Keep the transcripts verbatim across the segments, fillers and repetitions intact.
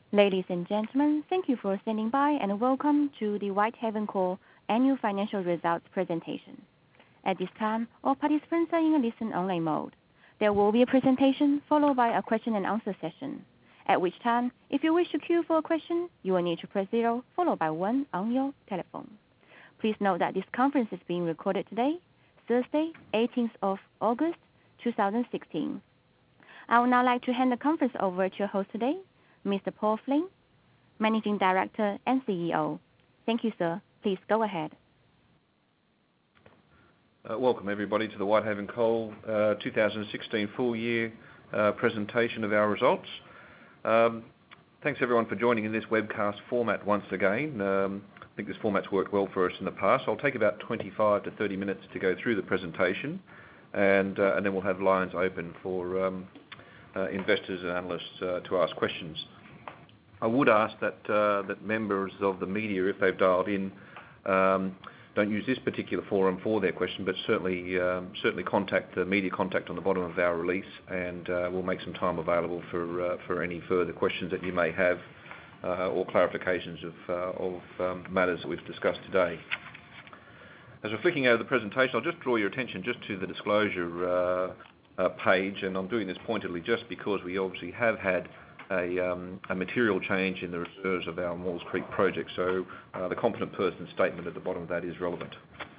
Ladies and gentlemen, thank you for standing by and welcome to the Whitehaven Coal Annual Financial Results presentation. At this time, all participants are in a listen-only mode. There will be a presentation followed by a question and answer session, at which time, if you wish to queue for a question, you will need to press zero followed by one on your telephone. Please note that this conference is being recorded today, Thursday, eighteenth of August, two thousand sixteen. I would now like to hand the conference over to your host today, Mister Paul Flynn, Managing Director and C E O. Thank you, sir. Please go ahead. Uh, welcome everybody to the Whitehaven Coal uh, two thousand sixteen full year uh, presentation of our results. Um, thanks everyone for joining in this webcast format once again. Um, I think this format's worked well for us in the past. I'll take about twenty-five to thirty minutes to go through the presentation, and, uh, and then we'll have lines open for um, uh, investors and analysts uh, to ask questions. I would ask that uh, that members of the media, if they've dialed in, um, don't use this particular forum for their question, but certainly um, certainly contact the media contact on the bottom of our release, and uh, we'll make some time available for uh, for any further questions that you may have uh, or clarifications of uh, of um, matters that we've discussed today. As we're flicking over the presentation, I'll just draw your attention just to the disclosure uh, uh, page, and I'm doing this pointedly just because we obviously have had A, um, a material change in the reserves of our Maules Creek project, so uh, the competent person statement at the bottom of that is relevant.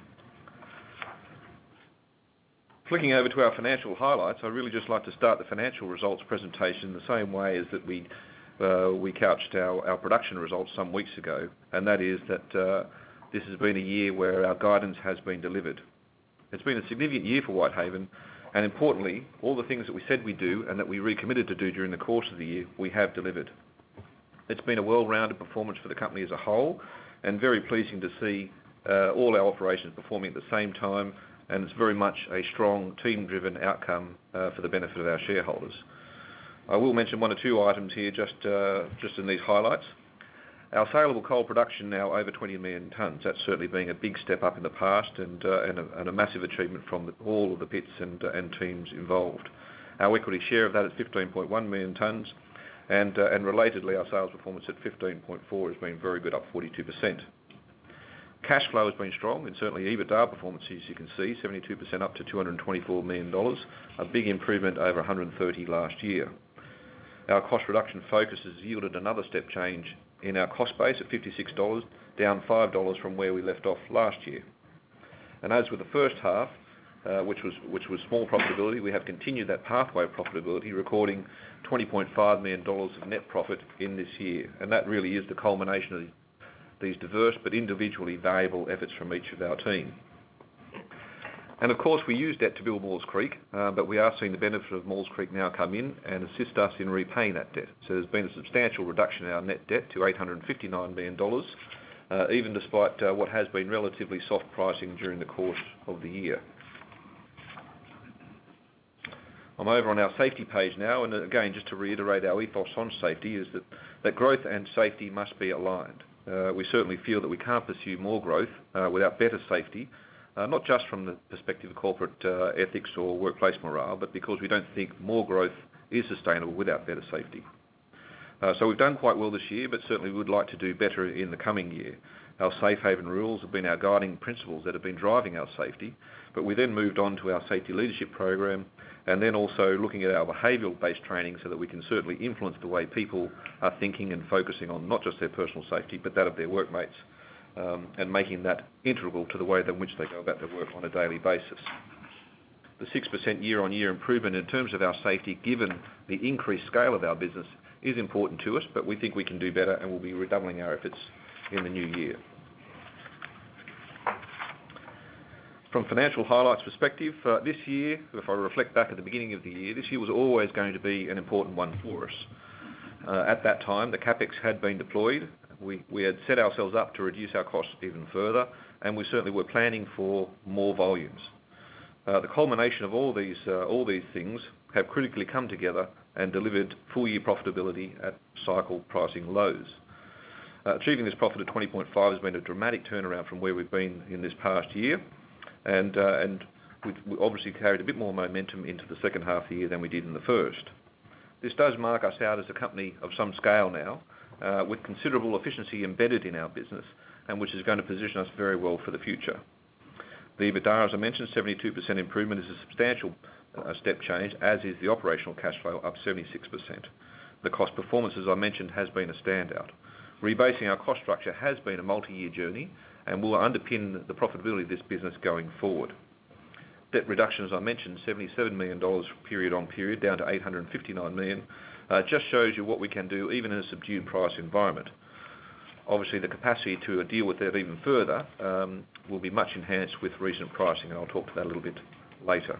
Flicking over to our financial highlights, I'd really just like to start the financial results presentation the same way as that we uh, we couched our, our production results some weeks ago, and that is that uh, this has been a year where our guidance has been delivered. It's been a significant year for Whitehaven, and importantly, all the things that we said we'd do and that we recommitted to do during the course of the year, we have delivered. It's been a well-rounded performance for the company as a whole, and very pleasing to see uh, all our operations performing at the same time, and it's very much a strong team-driven outcome uh, for the benefit of our shareholders. I will mention one or two items here just, uh, just in these highlights. Our saleable coal production now over twenty million tonnes. That's certainly been a big step up in the past, and, uh, and, a, and a massive achievement from the, all of the pits and, uh, and teams involved. Our equity share of that is fifteen point one million tonnes, and, uh, and relatedly our sales performance at fifteen point four has been very good, up forty-two percent. Cash flow has been strong, and certainly EBITDA performance, as you can see, seventy-two percent up to two hundred twenty-four million dollars, a big improvement over one hundred thirty last year. Our cost reduction focus has yielded another step change in our cost base at fifty-six dollars, down five dollars from where we left off last year. And as with the first half, uh, which was which was small profitability, we have continued that pathway of profitability, recording twenty point five million dollars of net profit in this year. And that really is the culmination of these diverse but individually valuable efforts from each of our team. And of course, we use debt to build Maules Creek, uh, but we are seeing the benefit of Maules Creek now come in and assist us in repaying that debt. So there's been a substantial reduction in our net debt to eight hundred fifty-nine million dollars, uh, even despite uh, what has been relatively soft pricing during the course of the year. I'm over on our safety page now, and again, just to reiterate our ethos on safety is that, that growth and safety must be aligned. Uh, we certainly feel that we can't pursue more growth uh, without better safety, Uh, not just from the perspective of corporate uh, ethics or workplace morale, but because we don't think more growth is sustainable without better safety. Uh, so we've done quite well this year, but certainly we would like to do better in the coming year. Our safe haven rules have been our guiding principles that have been driving our safety, but we then moved on to our safety leadership program, and then also looking at our behavioural-based training so that we can certainly influence the way people are thinking and focusing on not just their personal safety, but that of their workmates. Um, and making that integral to the way in which they go about their work on a daily basis. The six percent year-on-year improvement in terms of our safety, given the increased scale of our business, is important to us, but we think we can do better, and we'll be redoubling our efforts in the new year. From financial highlights perspective, uh, this year, if I reflect back at the beginning of the year, this year was always going to be an important one for us. Uh, at that time, the CapEx had been deployed. We, we had set ourselves up to reduce our costs even further, and we certainly were planning for more volumes. Uh, the culmination of all these, uh, all these things have critically come together and delivered full-year profitability at cycle pricing lows. Uh, achieving this profit of twenty point five has been a dramatic turnaround from where we've been in this past year, and, uh, and we, we obviously carried a bit more momentum into the second half of the year than we did in the first. This does mark us out as a company of some scale now, uh, with considerable efficiency embedded in our business, and which is going to position us very well for the future. The EBITDA, as I mentioned, seventy-two percent improvement is a substantial uh, step change, as is the operational cash flow, up seventy-six percent. The cost performance, as I mentioned, has been a standout. Rebasing our cost structure has been a multi-year journey and will underpin the profitability of this business going forward. Debt reduction, as I mentioned, seventy-seven million dollars period on period, down to eight hundred fifty-nine million dollars, uh, just shows you what we can do even in a subdued price environment. Obviously, the capacity to deal with that even further um, will be much enhanced with recent pricing, and I'll talk to that a little bit later.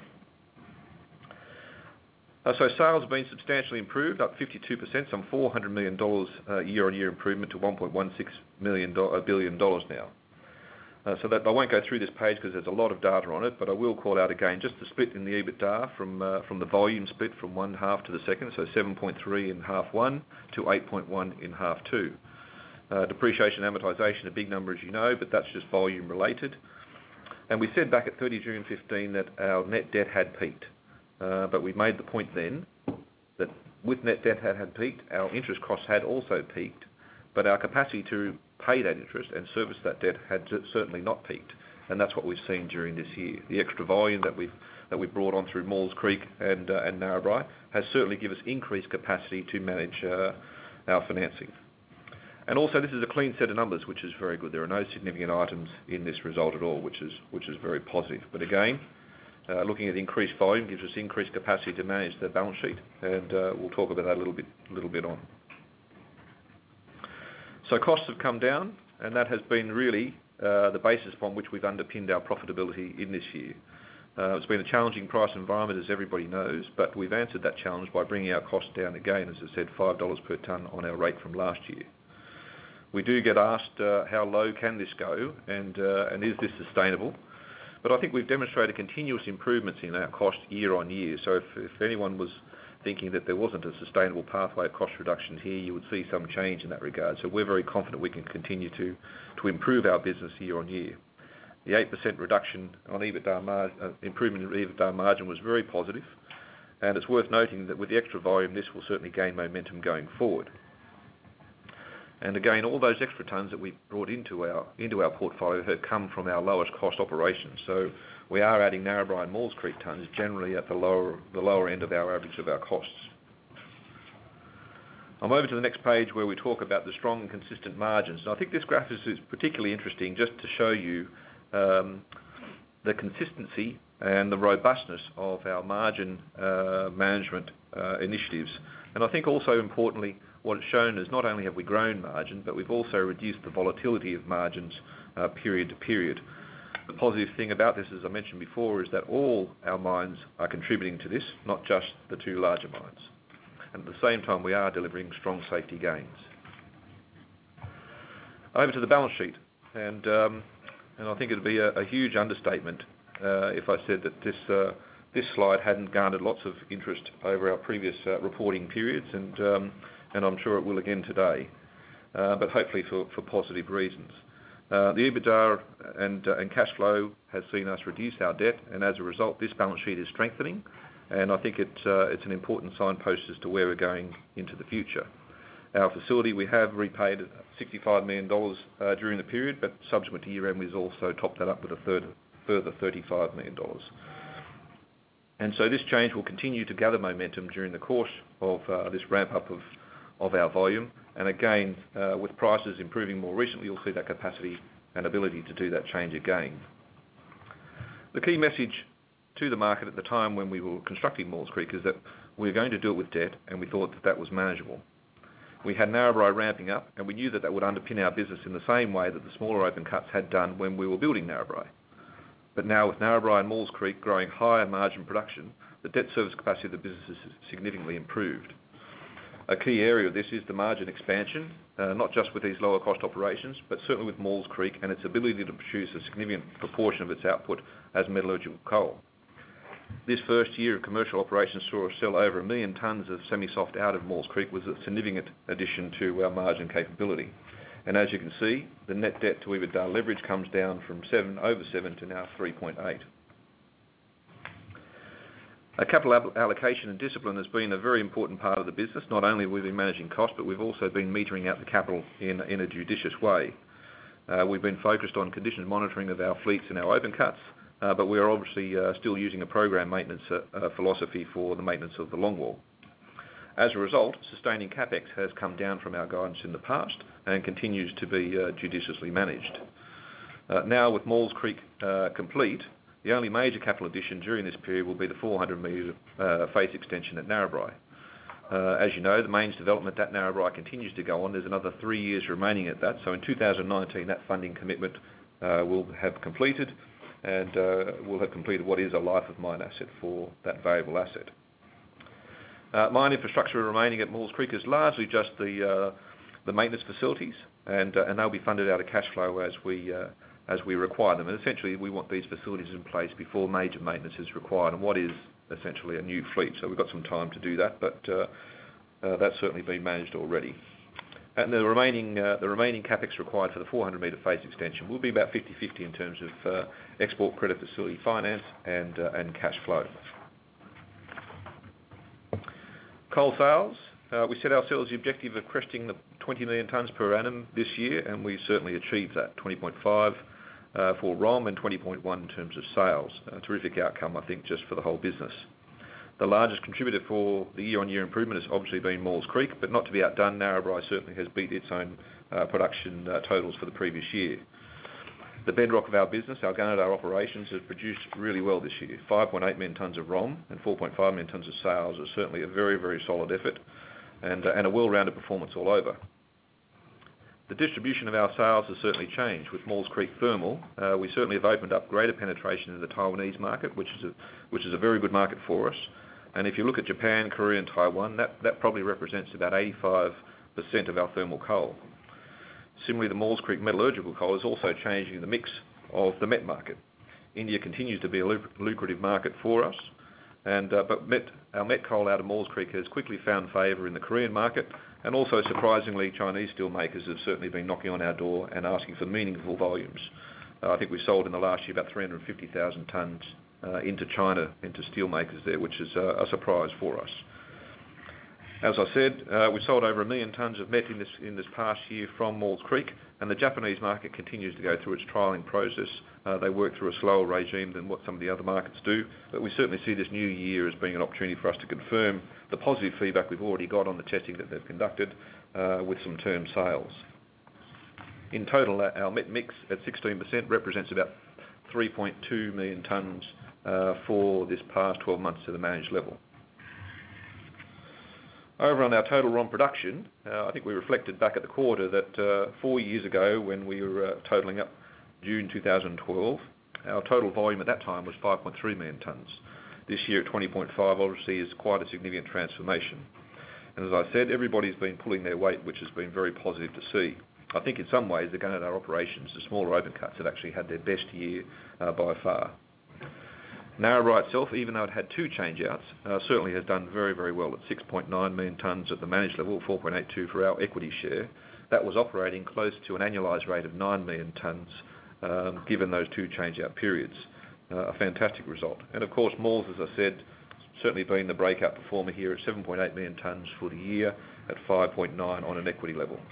Uh, so sales have been substantially improved, up fifty-two percent, some four hundred million dollars uh, year-on-year improvement to one point one six billion dollars now. Uh, so that I won't go through this page because there's a lot of data on it, but I will call out again just the split in the EBITDA from uh, from the volume split from one half to the second, so seven point three in half one to eight point one in half two. Uh, depreciation and amortisation, a big number as you know, but that's just volume related. And we said back at thirty June fifteen that our net debt had peaked. Uh, but we made the point then that with net debt had, had peaked, our interest costs had also peaked, but our capacity to pay that interest and service that debt had certainly not peaked, and that's what we've seen during this year. The extra volume that we've that we've brought on through Maules Creek and uh, and Narrabri has certainly given us increased capacity to manage uh, our financing. And also, this is a clean set of numbers, which is very good. There are no significant items in this result at all, which is which is very positive. But again, Uh, looking at increased volume gives us increased capacity to manage the balance sheet, and uh, we'll talk about that a little bit, little bit on. So costs have come down, and that has been really uh, the basis upon which we've underpinned our profitability in this year. Uh, it's been a challenging price environment, as everybody knows, but we've answered that challenge by bringing our costs down again, as I said, five dollars per tonne on our rate from last year. We do get asked uh, how low can this go, and, uh, and is this sustainable? But I think we've demonstrated continuous improvements in our cost year on year. So if, if anyone was thinking that there wasn't a sustainable pathway of cost reduction here, you would see some change in that regard. So we're very confident we can continue to, to improve our business year on year. The eight percent reduction on EBITDA mar- uh, improvement in EBITDA margin was very positive, and it's worth noting that with the extra volume, this will certainly gain momentum going forward. And again, all those extra tonnes that we brought into our into our portfolio have come from our lowest cost operations. So we are adding Narrabri and Maules Creek tonnes generally at the lower the lower end of our average of our costs. I'm over to the next page where we talk about the strong and consistent margins. And I think this graph is, is particularly interesting just to show you um, the consistency and the robustness of our margin uh, management uh, initiatives. And I think also importantly, what it's shown is not only have we grown margin, but we've also reduced the volatility of margins uh, period to period. The positive thing about this, as I mentioned before, is that all our mines are contributing to this, not just the two larger mines. And at the same time, we are delivering strong safety gains. Over to the balance sheet, and um, and I think it would be a, a huge understatement uh, if I said that this uh, this slide hadn't garnered lots of interest over our previous uh, reporting periods, and um, and I'm sure it will again today, uh, but hopefully for, for positive reasons. Uh, the EBITDA and, uh, and cash flow has seen us reduce our debt, and as a result, this balance sheet is strengthening, and I think it, uh, it's an important signpost as to where we're going into the future. Our facility, we have repaid sixty-five million dollars uh, during the period, but subsequent to year-end, we've also topped that up with a third, further thirty-five million dollars. And so this change will continue to gather momentum during the course of uh, this ramp-up of of our volume, and again, uh, with prices improving more recently, you'll see that capacity and ability to do that change again. The key message to the market at the time when we were constructing Maules Creek is that we were going to do it with debt, and we thought that that was manageable. We had Narrabri ramping up, and we knew that that would underpin our business in the same way that the smaller open cuts had done when we were building Narrabri. But now with Narrabri and Maules Creek growing higher margin production, the debt service capacity of the business is significantly improved. A key area of this is the margin expansion, uh, not just with these lower cost operations, but certainly with Maules Creek and its ability to produce a significant proportion of its output as metallurgical coal. This first year of commercial operations saw us sell over a million tonnes of semi-soft out of Maules Creek, was a significant addition to our margin capability. And as you can see, the net debt to EBITDA leverage comes down from seven over seven to now three point eight. Uh, capital ab- allocation and discipline has been a very important part of the business. Not only have we been managing costs, but we've also been metering out the capital in, in a judicious way. Uh, we've been focused on conditions monitoring of our fleets and our open cuts, uh, but we are obviously uh, still using a program maintenance uh, uh, philosophy for the maintenance of the longwall. As a result, sustaining capex has come down from our guidance in the past and continues to be uh, judiciously managed. Uh, now, with Maules Creek uh, complete, the only major capital addition during this period will be the four hundred metre uh, face extension at Narrabri. Uh, as you know, the mains development at Narrabri continues to go on. There's another three years remaining at that. So in two thousand nineteen, that funding commitment uh, will have completed, and uh, will have completed what is a life of mine asset for that valuable asset. Uh, mine infrastructure remaining at Maules Creek is largely just the uh, the maintenance facilities, and uh, and they'll be funded out of cash flow as we uh, as we require them. And essentially, we want these facilities in place before major maintenance is required, and what is essentially a new fleet. So we've got some time to do that, but uh, uh, that's certainly been managed already. And the remaining uh, the remaining capex required for the four hundred metre face extension will be about fifty fifty in terms of uh, export credit facility finance and uh, and cash flow. Coal sales. Uh, we set ourselves the objective of cresting the twenty million tonnes per annum this year, and we certainly achieved that. twenty point five uh, for R O M and twenty point one in terms of sales. A terrific outcome, I think, just for the whole business. The largest contributor for the year-on-year improvement has obviously been Maules Creek, but not to be outdone, Narrabri certainly has beat its own uh, production uh, totals for the previous year. The bedrock of our business, our Gunnedah operations, has produced really well this year. five point eight million tonnes of R O M and four point five million tonnes of sales is certainly a very, very solid effort, and, uh, and a well-rounded performance all over. The distribution of our sales has certainly changed. With Maules Creek Thermal, uh, we certainly have opened up greater penetration in the Taiwanese market, which is a, which is a very good market for us. And if you look at Japan, Korea and Taiwan, that, that probably represents about eighty-five percent of our thermal coal. Similarly, the Maules Creek metallurgical coal is also changing the mix of the met market. India continues to be a lucrative market for us, and uh, but met, our met coal out of Maules Creek has quickly found favour in the Korean market, and also surprisingly Chinese steel makers have certainly been knocking on our door and asking for meaningful volumes. Uh, I think we sold in the last year about three hundred fifty thousand tonnes uh, into China, into steel makers there, which is uh, a surprise for us. As I said, uh, we sold over a million tonnes of met in this, in this past year from Maules Creek, and the Japanese market continues to go through its trialling process. Uh, they work through a slower regime than what some of the other markets do, but we certainly see this new year as being an opportunity for us to confirm the positive feedback we've already got on the testing that they've conducted uh, with some term sales. In total, our met mix at sixteen percent represents about three point two million tonnes uh, for this past twelve months to the managed level. Over on our total R O M production, uh, I think we reflected back at the quarter that uh, four years ago when we were uh, totalling up June two thousand twelve, our total volume at that time was five point three million tonnes. This year at twenty point five obviously is quite a significant transformation. And as I said, everybody's been pulling their weight, which has been very positive to see. I think in some ways the Gunnedah operations, the smaller open cuts, have actually had their best year uh, by far. Narrabri itself, even though it had two changeouts, uh, certainly has done very, very well at six point nine million tonnes at the managed level, four point eight two for our equity share. That was operating close to an annualised rate of nine million tonnes, um, given those two changeout periods. Uh, a fantastic result. And of course, Maules, as I said, certainly been the breakout performer here at seven point eight million tonnes for the year at five point nine on an equity level.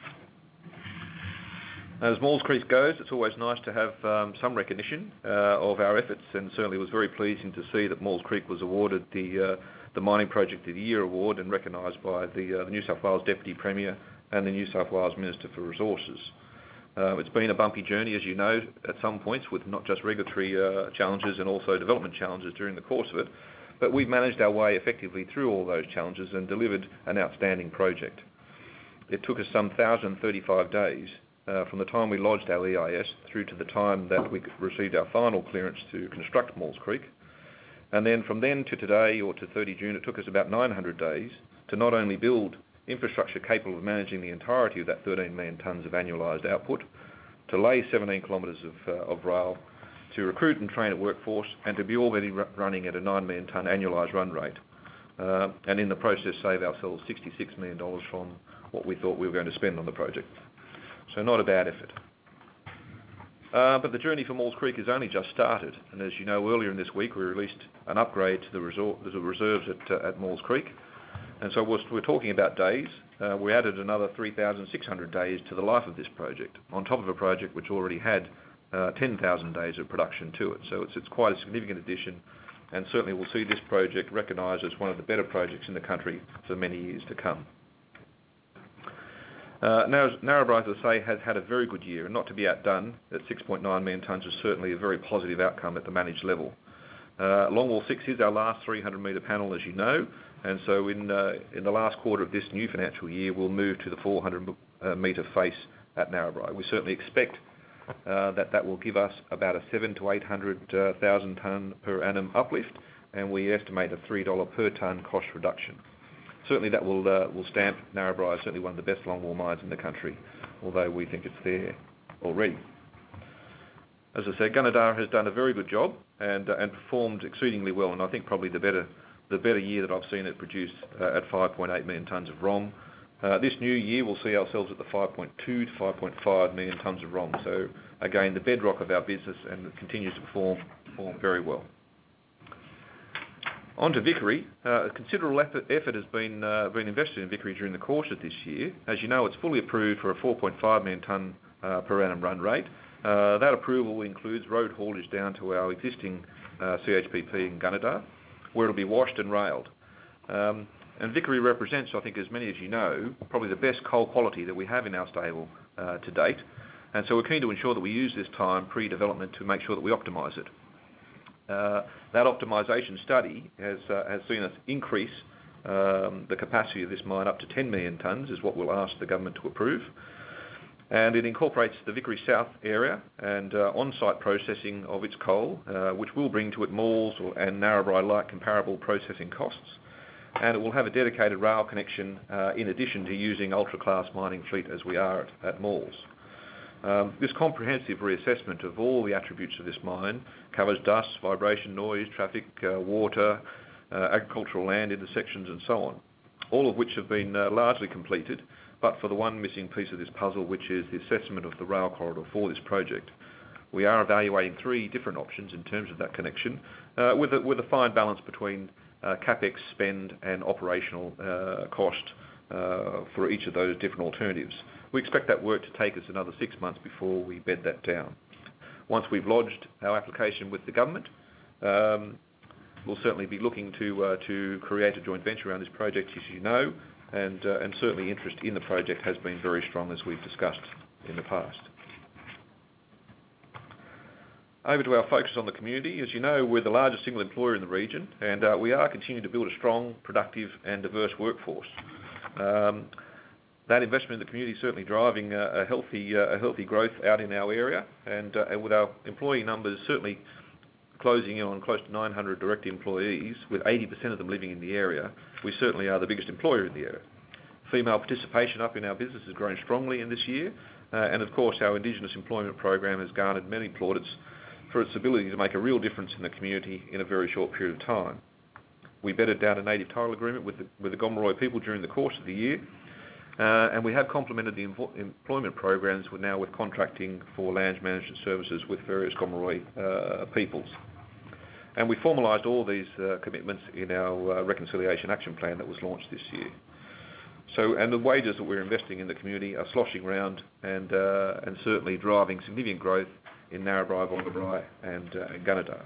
As Maules Creek goes, it's always nice to have um, some recognition uh, of our efforts, and certainly was very pleasing to see that Maules Creek was awarded the uh, the Mining Project of the Year award and recognised by the, uh, the New South Wales Deputy Premier and the New South Wales Minister for Resources. Uh, it's been a bumpy journey, as you know, at some points, with not just regulatory uh, challenges and also development challenges during the course of it, but we've managed our way effectively through all those challenges and delivered an outstanding project. It took us some one thousand thirty-five days Uh, from the time we lodged our E I S through to the time that we received our final clearance to construct Maules Creek. And then from then to today, or to thirty June, it took us about nine hundred days to not only build infrastructure capable of managing the entirety of that thirteen million tonnes of annualised output, to lay seventeen kilometres of, uh, of rail, to recruit and train a workforce, and to be already running at a nine million tonne annualised run rate. Uh, and in the process save ourselves sixty-six million dollars from what we thought we were going to spend on the project. So not a bad effort. Uh, but the journey for Maules Creek has only just started, and as you know, earlier in this week we released an upgrade to the, resor- the reserves at, uh, at Maules Creek, and so we're, we're talking about days. Uh, we added another three thousand six hundred days to the life of this project, on top of a project which already had uh, ten thousand days of production to it. So it's, it's quite a significant addition, and certainly we'll see this project recognised as one of the better projects in the country for many years to come. Uh, Narrabri, as I say, has had a very good year, and not to be outdone, at six point nine million tonnes is certainly a very positive outcome at the managed level. Uh, Longwall six is our last three hundred metre panel, as you know, and so in, uh, in the last quarter of this new financial year, we'll move to the four hundred metre face at Narrabri. We certainly expect uh, that that will give us about a seven to eight hundred thousand tonne per annum uplift, and we estimate a three dollars per tonne cost reduction. Certainly that will uh, will stamp Narrabri as certainly one of the best longwall mines in the country, although we think it's there already. As I said, Gunnedah has done a very good job and uh, and performed exceedingly well, and I think probably the better the better year that I've seen it produce uh, at five point eight million tonnes of ROM. Uh, this new year we'll see ourselves at the five point two to five point five million tonnes of ROM. So again, the bedrock of our business, and it continues to perform perform very well. On to Vickery. Uh, considerable effort, effort has been uh, been invested in Vickery during the course of this year. As you know, it's fully approved for a four point five million tonne uh, per annum run rate. Uh, that approval includes road haulage down to our existing uh, C H P P in Gunnedah, where it'll be washed and railed. Um, and Vickery represents, I think, as many as you know, probably the best coal quality that we have in our stable uh, to date. And so we're keen to ensure that we use this time pre-development to make sure that we optimise it. Uh, that optimisation study has, uh, has seen us increase um, the capacity of this mine up to ten million tonnes, is what we'll ask the government to approve. And it incorporates the Vickery South area and uh, on-site processing of its coal, uh, which will bring to it Maules and Narrabri-like comparable processing costs. And it will have a dedicated rail connection uh, in addition to using ultra-class mining fleet as we are at, at Maules. Um, this comprehensive reassessment of all the attributes of this mine covers dust, vibration, noise, traffic, uh, water, uh, agricultural land intersections and so on, all of which have been uh, largely completed, but for the one missing piece of this puzzle, which is the assessment of the rail corridor for this project. We are evaluating three different options in terms of that connection, uh, with, a, with a fine balance between uh, CapEx spend and operational uh, cost uh, for each of those different alternatives. We expect that work to take us another six months before we bed that down. Once we've lodged our application with the government, um, we'll certainly be looking to uh, to create a joint venture around this project, as you know, and uh, and certainly interest in the project has been very strong, as we've discussed in the past. Over to our focus on the community. As you know, we're the largest single employer in the region, and uh, we are continuing to build a strong, productive and diverse workforce. Um, That investment in the community is certainly driving a, a healthy uh, a healthy growth out in our area, and, uh, and with our employee numbers certainly closing in on close to nine hundred direct employees, with eighty percent of them living in the area, we certainly are the biggest employer in the area. Female participation up in our business has grown strongly in this year, uh, and of course our Indigenous employment program has garnered many plaudits for its ability to make a real difference in the community in a very short period of time. We bedded down a native title agreement with the, with the Gomeroi people during the course of the year. Uh, and we have complemented the employment programs with now with contracting for land management services with various Gomeroi uh, peoples. And we formalised all these uh, commitments in our uh, Reconciliation Action Plan that was launched this year. So, and the wages that we're investing in the community are sloshing around and, uh, and certainly driving significant growth in Narrabri, Vongebri and, uh, and Gunnedah.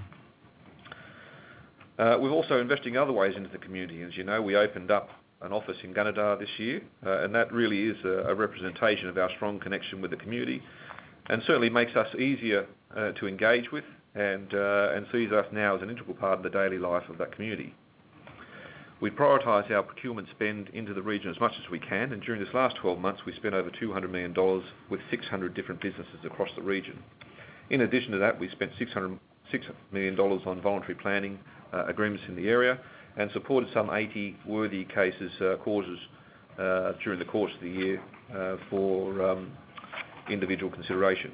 Uh, we're also investing other ways into the community. As you know, we opened up an office in Gunnedah this year, uh, and that really is a, a representation of our strong connection with the community, and certainly makes us easier uh, to engage with, and uh, and sees us now as an integral part of the daily life of that community. We prioritise our procurement spend into the region as much as we can, and during this last twelve months we spent over two hundred million dollars with six hundred different businesses across the region. In addition to that, we spent six hundred million dollars on voluntary planning uh, agreements in the area, and supported some eighty worthy cases, uh, causes uh, during the course of the year uh, for um, individual consideration.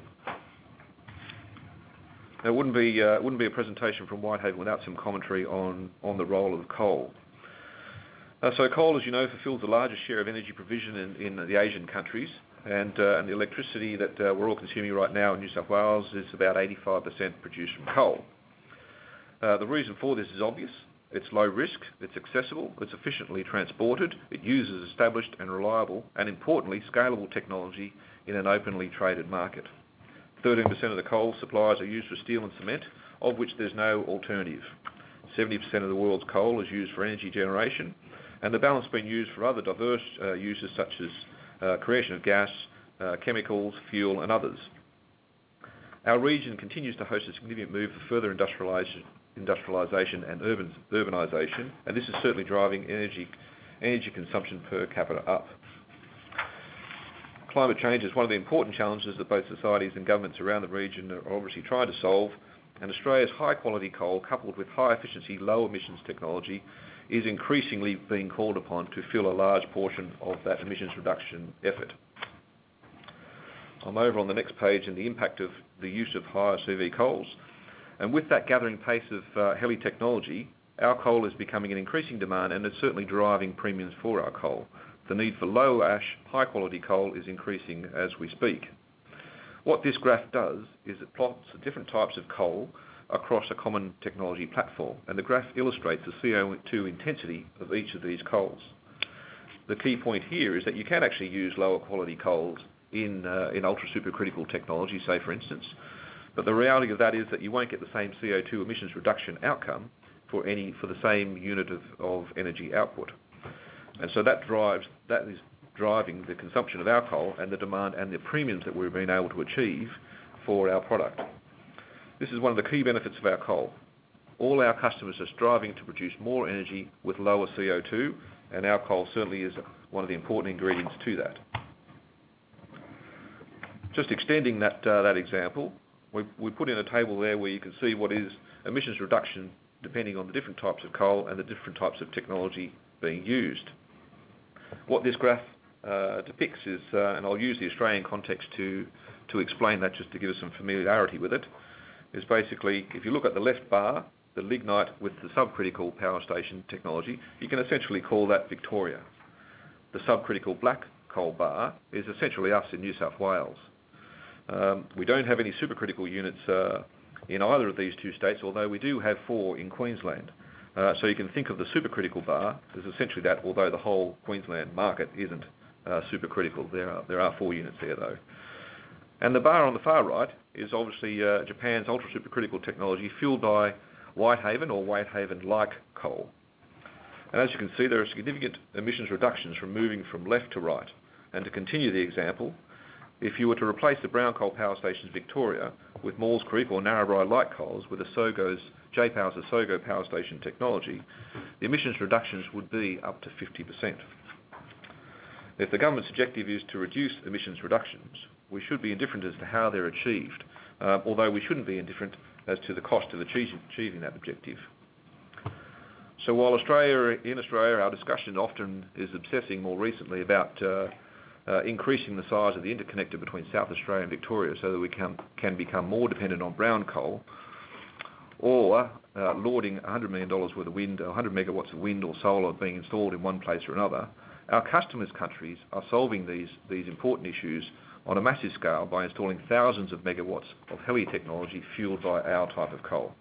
Now, it wouldn't be, uh, wouldn't be a presentation from Whitehaven without some commentary on, on the role of coal. Uh, so coal, as you know, fulfills the largest share of energy provision in, in the Asian countries, and, uh, and the electricity that uh, we're all consuming right now in New South Wales is about eighty-five percent produced from coal. Uh, the reason for this is obvious. It's low risk, it's accessible, it's efficiently transported, it uses established and reliable and, importantly, scalable technology in an openly traded market. thirteen percent of the coal supplies are used for steel and cement, of which there's no alternative. seventy percent of the world's coal is used for energy generation, and the balance being used for other diverse uh, uses such as uh, creation of gas, uh, chemicals, fuel and others. Our region continues to host a significant move for further industrialisation industrialisation and urban, urbanisation, and this is certainly driving energy, energy consumption per capita up. Climate change is one of the important challenges that both societies and governments around the region are obviously trying to solve, and Australia's high-quality coal, coupled with high-efficiency, low-emissions technology, is increasingly being called upon to fill a large portion of that emissions reduction effort. I'm over on the next page in the impact of the use of higher C V coals. And with that gathering pace of uh, heli technology, our coal is becoming an increasing demand and it's certainly driving premiums for our coal. The need for low ash, high quality coal is increasing as we speak. What this graph does is it plots the different types of coal across a common technology platform, and the graph illustrates the C O two intensity of each of these coals. The key point here is that you can actually use lower quality coals in, uh, in ultra supercritical technology, say for instance, but the reality of that is that you won't get the same C O two emissions reduction outcome for any for the same unit of, of energy output. And so that drives that is driving the consumption of our coal and the demand and the premiums that we've been able to achieve for our product. This is one of the key benefits of our coal. All our customers are striving to produce more energy with lower C O two, and our coal certainly is one of the important ingredients to that. Just extending that, uh, that example, We, we put in a table there where you can see what is emissions reduction depending on the different types of coal and the different types of technology being used. What this graph uh, depicts is, uh, and I'll use the Australian context to, to explain that just to give us some familiarity with it, is basically if you look at the left bar, the lignite with the subcritical power station technology, you can essentially call that Victoria. The subcritical black coal bar is essentially us in New South Wales. Um, we don't have any supercritical units uh, in either of these two states, although we do have four in Queensland. Uh, so you can think of the supercritical bar as essentially that, although the whole Queensland market isn't uh, supercritical. There are, there are four units there though. And the bar on the far right is obviously uh, Japan's ultra supercritical technology fueled by Whitehaven or Whitehaven-like coal. And as you can see, there are significant emissions reductions from moving from left to right. And to continue the example, if you were to replace the brown coal power stations Victoria with Maules Creek or Narrabri light coals with Asogo's J-Power's Asogo power station technology, the emissions reductions would be up to fifty percent. If the government's objective is to reduce emissions reductions, we should be indifferent as to how they're achieved, uh, although we shouldn't be indifferent as to the cost of achieving, achieving that objective. So while Australia, in Australia, our discussion often is obsessing more recently about uh, Uh, increasing the size of the interconnector between South Australia and Victoria so that we can, can become more dependent on brown coal, or uh, lauding one hundred million dollars worth of wind, one hundred megawatts of wind or solar being installed in one place or another, our customers' countries are solving these, these important issues on a massive scale by installing thousands of megawatts of heli technology fueled by our type of coal.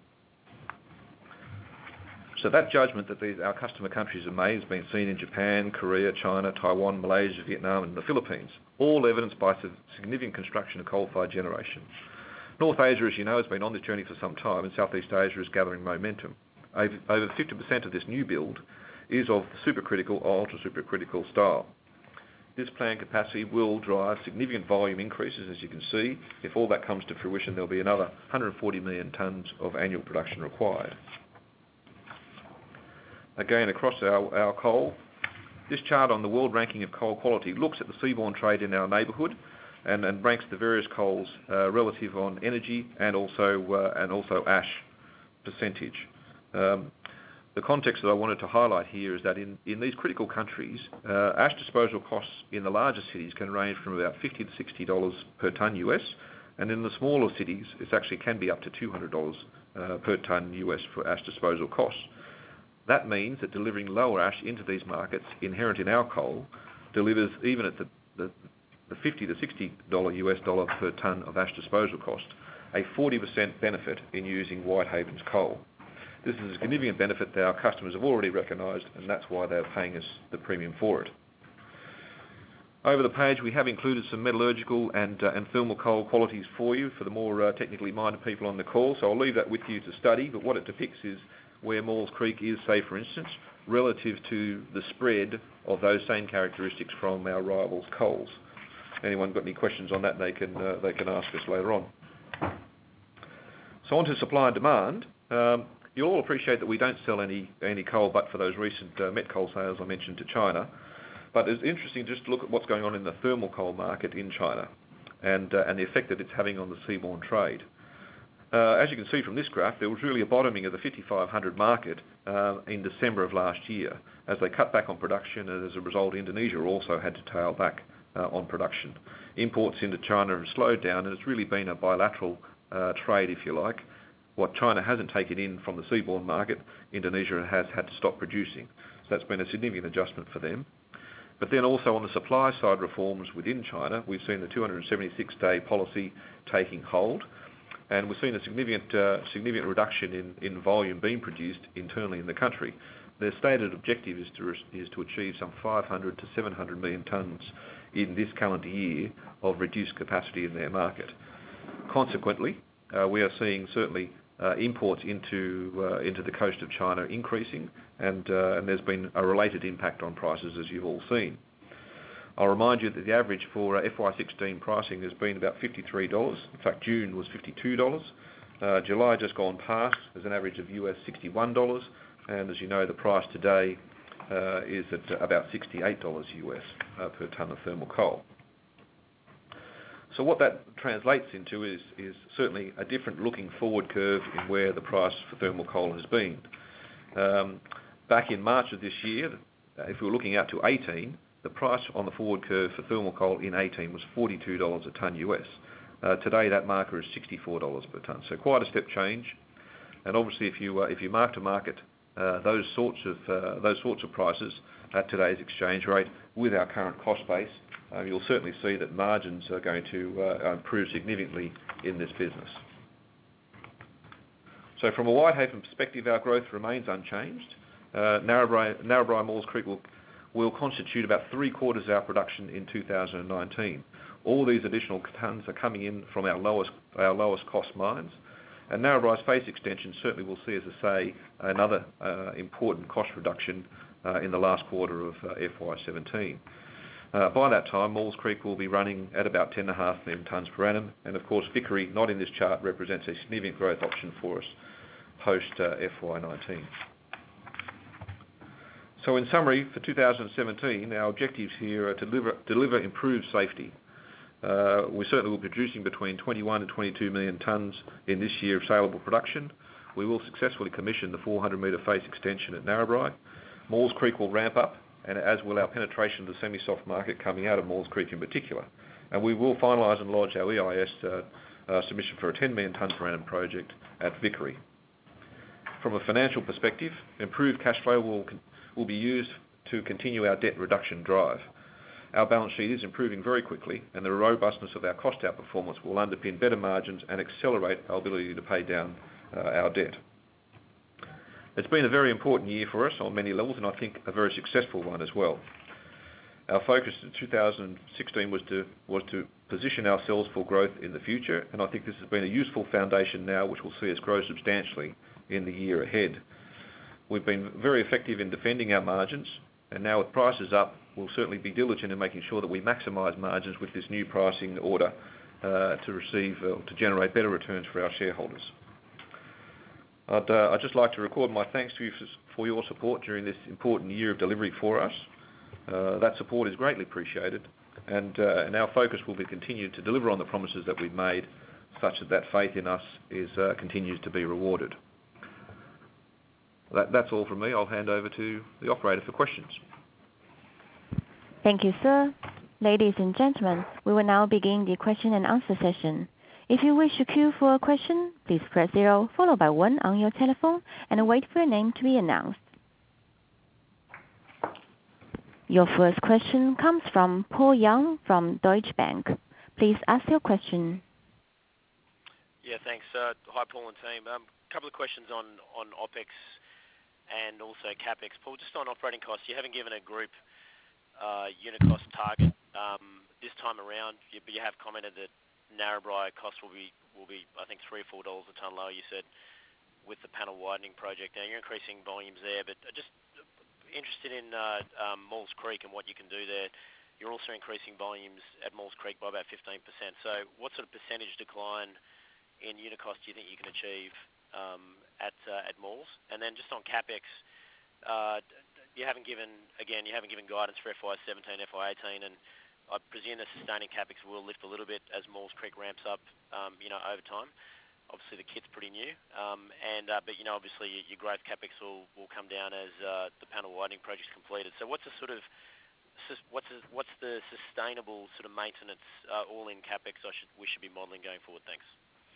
So that judgment that these, our customer countries have made has been seen in Japan, Korea, China, Taiwan, Malaysia, Vietnam and the Philippines, all evidenced by significant construction of coal-fired generation. North Asia, as you know, has been on this journey for some time, and Southeast Asia is gathering momentum. Over fifty percent of this new build is of the supercritical or ultra-supercritical style. This planned capacity will drive significant volume increases, as you can see. If all that comes to fruition, there'll be another one hundred forty million tonnes of annual production required. Again, across our, our coal, this chart on the world ranking of coal quality looks at the seaborne trade in our neighbourhood and, and ranks the various coals uh, relative on energy and also uh, and also ash percentage. Um, the context that I wanted to highlight here is that in, in these critical countries, uh, ash disposal costs in the larger cities can range from about fifty to sixty dollars per tonne U S, and in the smaller cities, it actually can be up to two hundred dollars uh, per tonne U S for ash disposal costs. That means that delivering lower ash into these markets, inherent in our coal, delivers, even at the, the, the fifty to sixty dollars U S dollar per tonne of ash disposal cost, a forty percent benefit in using Whitehaven's coal. This is a significant benefit that our customers have already recognised, and that's why they're paying us the premium for it. Over the page, we have included some metallurgical and, uh, and thermal coal qualities for you for the more uh, technically minded people on the call, so I'll leave that with you to study, but what it depicts is where Maules Creek is, say for instance, relative to the spread of those same characteristics from our rivals' coals. Anyone got any questions on that, they can, uh, they can ask us later on. So on to supply and demand. Um, you'll all appreciate that we don't sell any, any coal but for those recent uh, met coal sales I mentioned to China. But it's interesting just to look at what's going on in the thermal coal market in China and, uh, and the effect that it's having on the seaborne trade. Uh, as you can see from this graph, there was really a bottoming of the fifty-five hundred market uh, in December of last year as they cut back on production, and as a result Indonesia also had to tail back uh, on production. Imports into China have slowed down, and it's really been a bilateral uh, trade, if you like. What China hasn't taken in from the seaborne market, Indonesia has had to stop producing. So that's been a significant adjustment for them. But then also on the supply side reforms within China, we've seen the two hundred seventy-six day policy taking hold, and we've seen a significant, uh, significant reduction in, in volume being produced internally in the country. Their stated objective is to, is to achieve some five hundred to seven hundred million tonnes in this calendar year of reduced capacity in their market. Consequently, uh, we are seeing certainly uh, imports into, uh, into the coast of China increasing, and, uh, and there's been a related impact on prices, as you've all seen. I'll remind you that the average for uh, F Y sixteen pricing has been about fifty-three dollars. In fact, June was fifty-two dollars. Uh, July just gone past as an average of U S sixty-one dollars, and as you know, the price today uh, is at about sixty-eight dollars U S uh, per tonne of thermal coal. So what that translates into is, is certainly a different looking forward curve in where the price for thermal coal has been. Um, back in March of this year, if we were looking out to eighteen, the price on the forward curve for thermal coal in eighteen was forty-two dollars a tonne U S. Uh, today that marker is sixty-four dollars per tonne, so quite a step change. And obviously, if you uh, if you mark to market uh, those sorts of uh, those sorts of prices at today's exchange rate with our current cost base, uh, you'll certainly see that margins are going to uh, improve significantly in this business. So from a Whitehaven perspective, our growth remains unchanged. Uh, Narrabri, Narrabri Maules Creek will will constitute about three quarters of our production in two thousand nineteen. All these additional tonnes are coming in from our lowest our lowest cost mines, and Narrabri's face extension certainly will see, as I say, another uh, important cost reduction uh, in the last quarter of uh, F Y seventeen. Uh, by that time, Maules Creek will be running at about ten point five million tonnes per annum, and of course Vickery, not in this chart, represents a significant growth option for us post uh, F Y nineteen. So in summary, for two thousand seventeen, our objectives here are to deliver, deliver improved safety. Uh, we certainly will be producing between twenty-one and twenty-two million tonnes in this year of saleable production. We will successfully commission the four hundred metre face extension at Narrabri. Maules Creek will ramp up, and as will our penetration of the semi-soft market coming out of Maules Creek in particular. And we will finalise and lodge our E I S uh, uh, submission for a ten million tonne per annum project at Vickery. From a financial perspective, improved cash flow will will be used to continue our debt reduction drive. Our balance sheet is improving very quickly, and the robustness of our cost out performance will underpin better margins and accelerate our ability to pay down uh, our debt. It's been a very important year for us on many levels, and I think a very successful one as well. Our focus in two thousand sixteen was to, was to position ourselves for growth in the future, and I think this has been a useful foundation now which will see us grow substantially in the year ahead. We've been very effective in defending our margins, and now with prices up, we'll certainly be diligent in making sure that we maximise margins with this new pricing order uh, to receive, uh, to generate better returns for our shareholders. I'd, uh, I'd just like to record my thanks to you for, for your support during this important year of delivery for us. Uh, that support is greatly appreciated, and, uh, and our focus will be continued to deliver on the promises that we've made, such that that faith in us is, uh, continues to be rewarded. That, that's all from me. I'll hand over to the operator for questions. Thank you, sir. Ladies and gentlemen, we will now begin the question and answer session. If you wish to queue for a question, please press zero followed by one on your telephone and wait for your name to be announced. Your first question comes from Paul Young from Deutsche Bank. Please ask your question. Yeah, thanks. Uh, hi, Paul and team. A um, couple of questions on, on OPEX and also CapEx. Paul, just on operating costs, you haven't given a group uh, unit cost target um, this time around, but you have commented that Narrabri costs will be, will be I think, three or four dollars a tonne lower, you said, with the panel widening project. Now, you're increasing volumes there, but just interested in uh, um, Maules Creek and what you can do there. You're also increasing volumes at Maules Creek by about fifteen percent. So what sort of percentage decline in unit cost do you think you can achieve um, at uh, at Maules? And then just on CapEx, uh, you haven't given, again, you haven't given guidance for F Y seventeen, F Y eighteen, and I presume the sustaining CapEx will lift a little bit as Maules Creek ramps up, um, you know, over time. Obviously, the kit's pretty new, um, and uh, but you know, obviously, your growth CapEx will, will come down as uh, the panel widening project's completed. So, what's the sort of what's the, what's the sustainable sort of maintenance uh, all-in CapEx I should we should be modelling going forward? Thanks.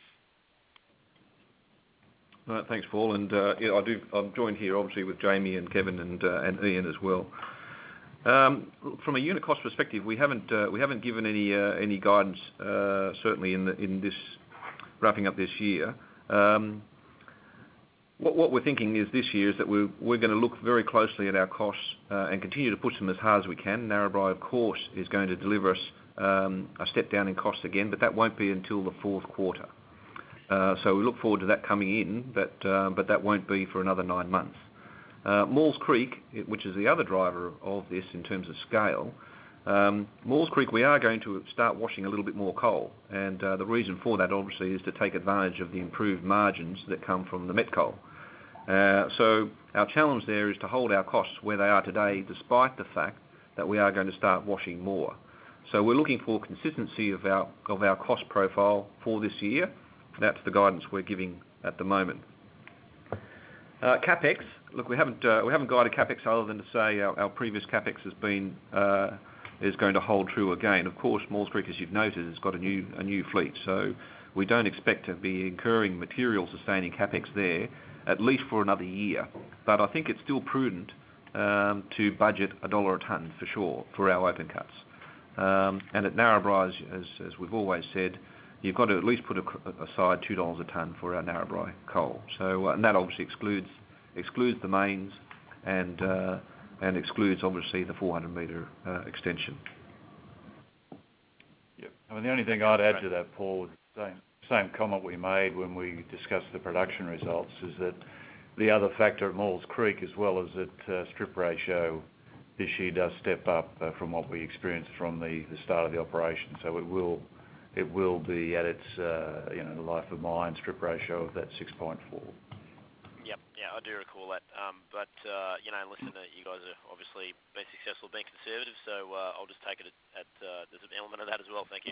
Uh, thanks, Paul. And uh, yeah, I do. I'm joined here, obviously, with Jamie and Kevin and uh, and Ian as well. Um, from a unit cost perspective, we haven't uh, we haven't given any uh, any guidance uh, certainly in the, in this wrapping up this year. Um, what, what we're thinking is this year is that we're we're going to look very closely at our costs uh, and continue to push them as hard as we can. Narrabri, of course, is going to deliver us um, a step down in costs again, but that won't be until the fourth quarter. Uh, so we look forward to that coming in, but, uh, but that won't be for another nine months. Uh, Maules Creek, which is the other driver of this in terms of scale, um, Maules Creek, we are going to start washing a little bit more coal, and uh, the reason for that obviously is to take advantage of the improved margins that come from the met coal. Uh, so our challenge there is to hold our costs where they are today, despite the fact that we are going to start washing more. So we're looking for consistency of our, of our cost profile for this year. That's the guidance we're giving at the moment. Uh, CapEx, look, we haven't uh, we haven't guided CapEx other than to say our, our previous CapEx has been uh, is going to hold true again. Of course, Maules Creek, as you've noted, has got a new a new fleet, so we don't expect to be incurring material sustaining CapEx there at least for another year. But I think it's still prudent um, to budget a dollar a tonne for sure for our open cuts. Um, and at Narrabri, as, as we've always said, you've got to at least put aside two dollars a tonne for our Narrabri coal. So, uh, and that obviously excludes excludes the mains and uh, and excludes obviously the four hundred metre uh, extension. Yep. I mean, the only thing I'd add to that, Paul, is the same, same comment we made when we discussed the production results, is that the other factor at Maules Creek, as well as that uh, strip ratio this year does step up uh, from what we experienced from the, the start of the operation. So it will it will be at its uh, you know life of mine strip ratio of that six point four. Yep, yeah, I do recall that. Um, but uh, you know, listen, uh, you guys have obviously been successful being conservative, so uh, I'll just take it at, at uh, there's an element of that as well. Thank you.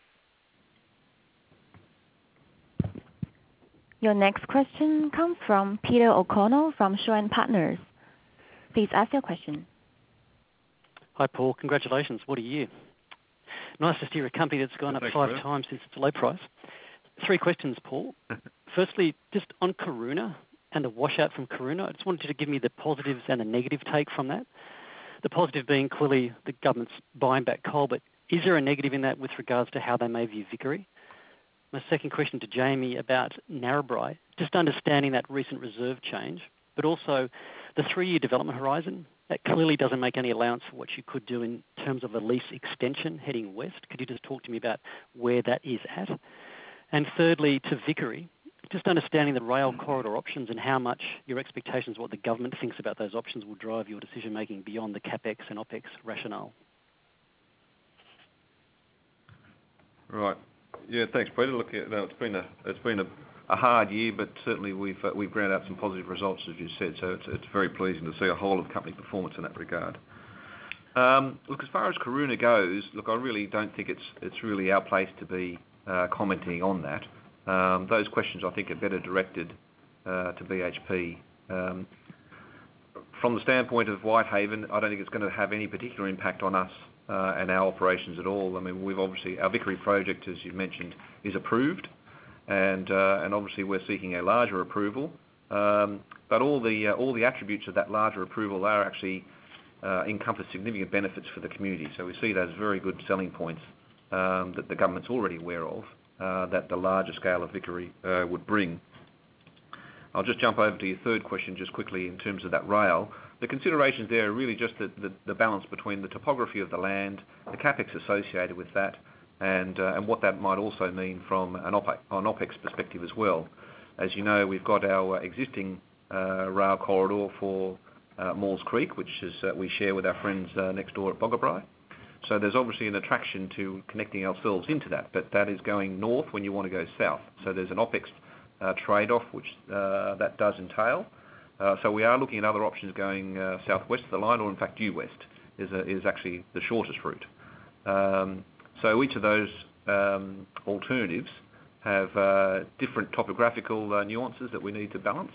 Your next question comes from Peter O'Connell from Shaw and Partners. Please ask your question. Hi, Paul. Congratulations. What a year. Nice to steer a company that's gone up Thanks, five Peter. times since its low price. Three questions, Paul. Firstly, just on Karuna and the washout from Karuna, I just wanted you to give me the positives and the negative take from that. The positive being clearly the government's buying back coal, but is there a negative in that with regards to how they may view Vickery? My second question to Jamie about Narrabri, just understanding that recent reserve change, but also the three-year development horizon. That clearly doesn't make any allowance for what you could do in terms of a lease extension heading west. Could you just talk to me about where that is at? And thirdly, to Vickery, just understanding the rail corridor options and how much your expectations, what the government thinks about those options will drive your decision-making beyond the CapEx and OPEX rationale. Right. Yeah, thanks, Peter. Look, you know, it's been a it's been a, a hard year, but certainly we've uh, we've ground out some positive results, as you said. So it's it's very pleasing to see a whole of company performance in that regard. Um, look, as far as Karuna goes, look, I really don't think it's it's really our place to be uh, commenting on that. Um, those questions, I think, are better directed uh, to B H P. Um, from the standpoint of Whitehaven, I don't think it's going to have any particular impact on us uh, and our operations at all. I mean, we've obviously, our Vickery project, as you mentioned, is approved, and uh, and obviously we're seeking a larger approval. Um, but all the uh, all the attributes of that larger approval are actually uh, encompass significant benefits for the community. So we see those very good selling points um, that the government's already aware of, uh, that the larger scale of Vickery uh, would bring. I'll just jump over to your third question just quickly in terms of that rail. The considerations there are really just the, the, the balance between the topography of the land, the capex associated with that, and uh, and what that might also mean from an OPEX, an OPEX perspective as well. As you know, we've got our existing uh, rail corridor for uh, Maules Creek, which is uh, we share with our friends uh, next door at Boggabri. So there's obviously an attraction to connecting ourselves into that, but that is going north when you want to go south. So there's an OPEX uh, trade-off which uh, that does entail. Uh, so we are looking at other options going uh, southwest of the line, or in fact due west is, a, is actually the shortest route. Um, so each of those um, alternatives have uh, different topographical uh, nuances that we need to balance.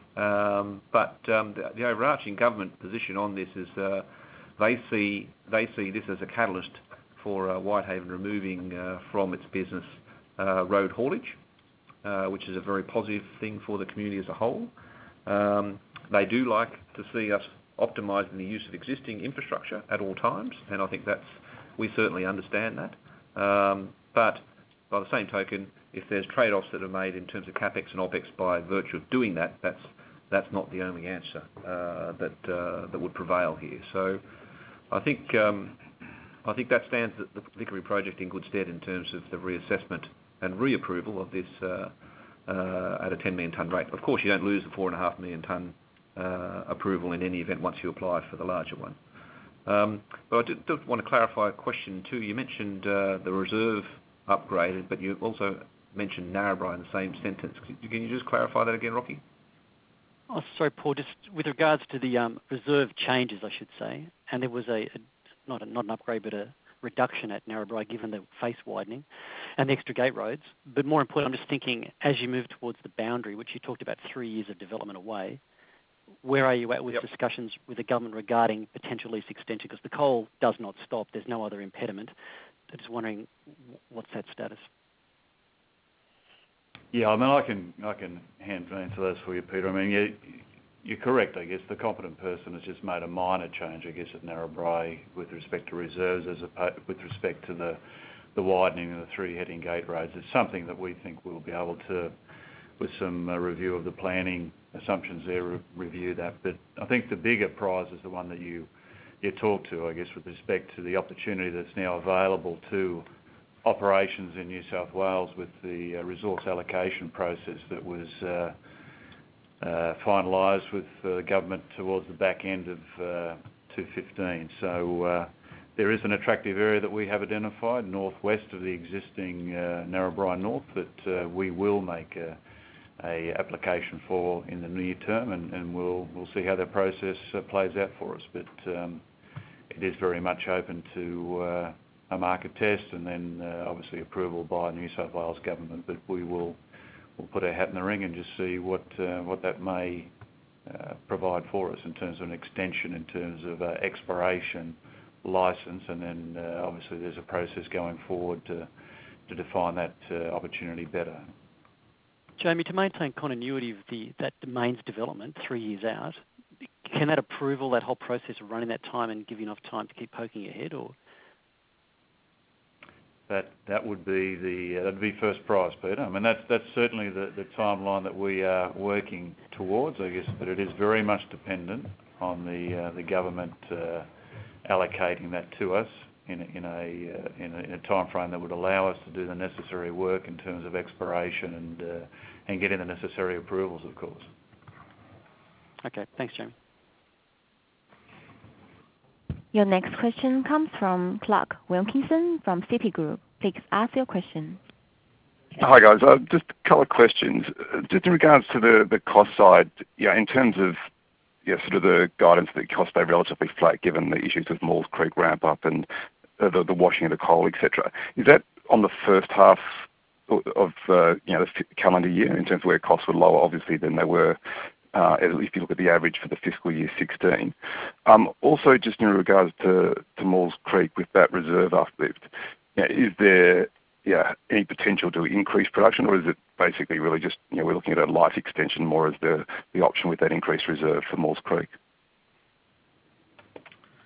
Um, but um, the, the overarching government position on this is uh, they see they see this as a catalyst for uh, Whitehaven removing uh, from its business uh, road haulage, uh, which is a very positive thing for the community as a whole. Um, they do like to see us optimising the use of existing infrastructure at all times, and I think that's we certainly understand that. Um, but by the same token, if there's trade-offs that are made in terms of capex and opex by virtue of doing that, that's that's not the only answer uh, that uh, that would prevail here. So I think um, I think that stands the Vickery project in good stead in terms of the reassessment and reapproval of this uh, uh, at a ten million tonne rate. Of course, you don't lose the four and a half million tonne uh, approval in any event once you apply for the larger one. Um, but I did, did want to clarify a question too. You mentioned uh, the reserve upgraded, but you also mentioned Narrabri in the same sentence. Can you just clarify that again, Rocky? Oh, sorry, Paul. Just with regards to the um, reserve changes, I should say, and there was a, a not a, not an upgrade, but a reduction at Narrabri given the face widening and the extra gate roads. But more important, I'm just thinking as you move towards the boundary, which you talked about three years of development away, where are you at with yep. discussions with the government regarding potential lease extension? Because the coal does not stop. There's no other impediment. I'm just wondering what's that status? Yeah, I mean, I can I can hand answer those for you, Peter. I mean, you, you're correct, I guess. The competent person has just made a minor change, I guess, at Narrabri with respect to reserves as a, with respect to the, the widening of the three heading gate roads. It's something that we think we'll be able to, with some uh, review of the planning assumptions there, re- review that. But I think the bigger prize is the one that you you talked to, I guess, with respect to the opportunity that's now available to operations in New South Wales with the uh, resource allocation process that was uh, uh, finalised with the uh, government towards the back end of uh, two fifteen. So uh, there is an attractive area that we have identified northwest of the existing uh, Narrabri North that uh, we will make a, a application for in the near term, and, and we'll we'll see how that process uh, plays out for us. But um, it is very much open to uh, a market test and then uh, obviously approval by the New South Wales government. But we will we'll put our hat in the ring and just see what uh, what that may uh, provide for us in terms of an extension, in terms of uh, exploration licence, and then uh, obviously there's a process going forward to to define that uh, opportunity better. Jamie, to maintain continuity of the that Domains development three years out, can that approval, that whole process of running that time and give you enough time to keep poking ahead, or? That that would be the uh, that'd be first prize, Peter. I mean that's that's certainly the, the timeline that we are working towards, I guess. But it is very much dependent on the uh, the government uh, allocating that to us in a, in a uh, in a in a time frame that would allow us to do the necessary work in terms of exploration and uh, and getting the necessary approvals, of course. Okay, thanks, Jamie. Your next question comes from Clark Wilkinson from Citigroup. Please ask your question. Hi guys, uh, just a couple of questions. Uh, just in regards to the, the cost side, yeah, in terms of yeah, sort of the guidance that costs stay relatively flat given the issues with Maules Creek ramp up and uh, the, the washing of the coal, et cetera. Is that on the first half of uh, you know the calendar year in terms of where costs were lower, obviously, than they were? Uh, if you look at the average for the fiscal year sixteen. Um, also, just in regards to, to Maules Creek with that reserve uplift, you know, is there yeah, any potential to increase production, or is it basically really just, you know, we're looking at a life extension more as the, the option with that increased reserve for Maules Creek?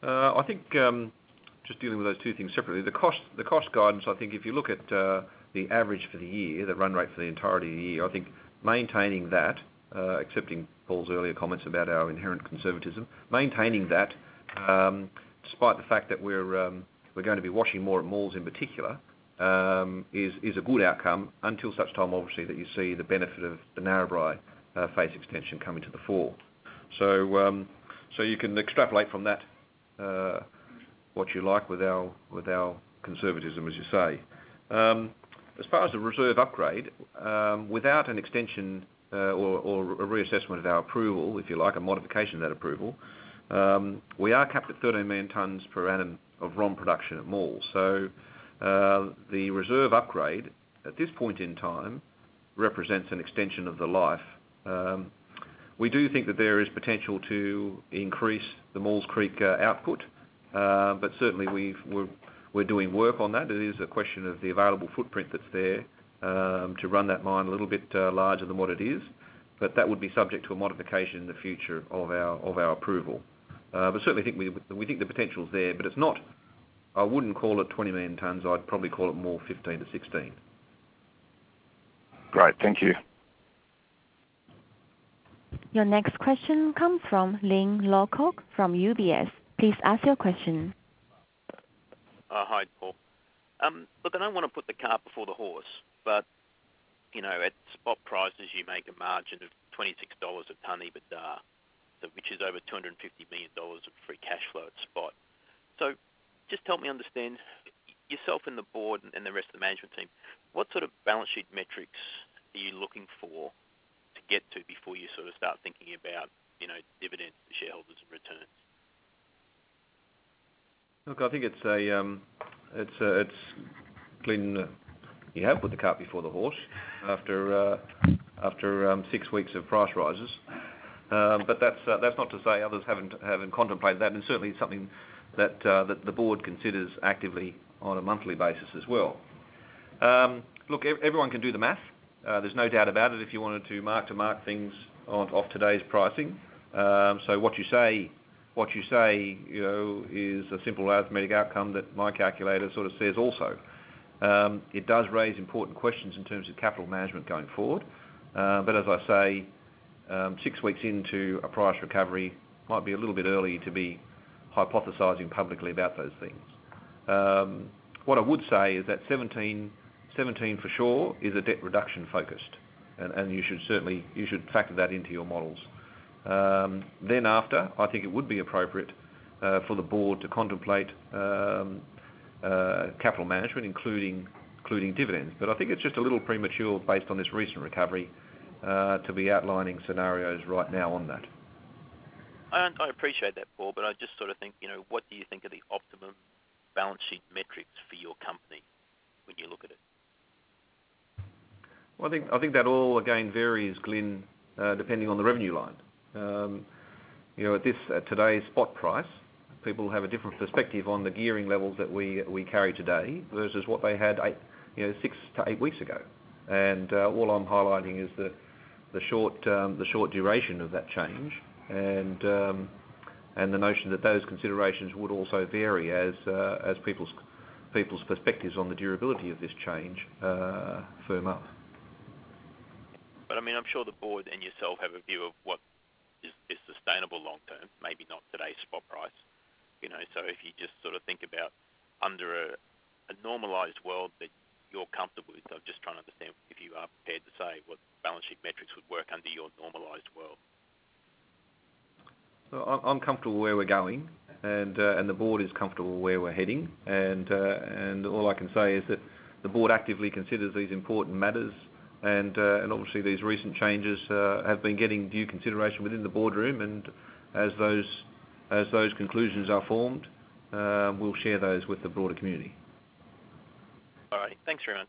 Uh, I think um, just dealing with those two things separately, the cost the cost guidance, I think if you look at uh, the average for the year, the run rate for the entirety of the year, I think maintaining that, uh, accepting Paul's earlier comments about our inherent conservatism, maintaining that, um, despite the fact that we're um, we're going to be washing more at Maules in particular, um, is is a good outcome until such time, obviously, that you see the benefit of the Narrabri uh, face extension coming to the fore. So um, so you can extrapolate from that uh, what you like with our with our conservatism, as you say. Um, as far as the reserve upgrade, um, without an extension uh, or, or a reassessment of our approval, if you like, a modification of that approval, um, we are capped at thirteen million tonnes per annum of R O M production at Maules. So uh, the reserve upgrade at this point in time represents an extension of the life. Um, we do think that there is potential to increase the Maules Creek uh, output, uh, but certainly we've, we're, we're doing work on that. It is a question of the available footprint that's there um, to run that mine a little bit uh, larger than what it is, but that would be subject to a modification in the future of our of our approval. Uh, but certainly think we we think the potential's there, but it's not. I wouldn't call it twenty million tonnes. I'd probably call it more fifteen to sixteen. Great, thank you. Your next question comes from Glyn Lawcock from U B S. Please ask your question. Uh, hi, Paul. Um, look, I don't want to put the cart before the horse, but, you know, at spot prices you make a margin of twenty-six dollars a tonne EBITDA, so, which is over two hundred fifty million dollars of free cash flow at spot. So just help me understand, yourself and the board and the rest of the management team, what sort of balance sheet metrics are you looking for to get to before you sort of start thinking about, you know, dividends to shareholders and returns? Look, I think it's a, um, it's, uh, it's, Glyn, uh, you have put the cart before the horse after uh, after um, six weeks of price rises, um, but that's uh, that's not to say others haven't haven't contemplated that, and certainly something that uh, that the board considers actively on a monthly basis as well. Um, look, everyone can do the math. Uh, there's no doubt about it. If you wanted to mark to mark things on, off today's pricing, um, so what you say. What you say, you know, is a simple arithmetic outcome that my calculator sort of says also. Um, it does raise important questions in terms of capital management going forward. Uh, but as I say, um, six weeks into a price recovery might be a little bit early to be hypothesising publicly about those things. Um, what I would say is that seventeen, seventeen for sure is a debt reduction focused, and, and you should certainly you should factor that into your models. Um, then after, I think it would be appropriate uh, for the board to contemplate um, uh, capital management, including including dividends. But I think it's just a little premature, based on this recent recovery, uh, to be outlining scenarios right now on that. I, I appreciate that, Paul, but I just sort of think, you know, what do you think are the optimum balance sheet metrics for your company when you look at it? Well, I think I think that all again varies, Glyn, uh, depending on the revenue line. Um, you know, at this at today's spot price, people have a different perspective on the gearing levels that we we carry today versus what they had eight, you know, six to eight weeks ago. And uh, all I'm highlighting is the the short um, the short duration of that change, and um, and the notion that those considerations would also vary as uh, as people's people's perspectives on the durability of this change uh, firm up. But I mean, I'm sure the board and yourself have a view of what is, is sustainable long term, maybe not today's spot price. You know, so if you just sort of think about under a, a normalised world that you're comfortable with, I'm just trying to understand if you are prepared to say what balance sheet metrics would work under your normalised world. So I'm comfortable where we're going, and uh, and the board is comfortable where we're heading, and uh, and all I can say is that the board actively considers these important matters. And, uh, and obviously these recent changes uh, have been getting due consideration within the boardroom, and as those as those conclusions are formed, uh, we'll share those with the broader community. All right, thanks very much.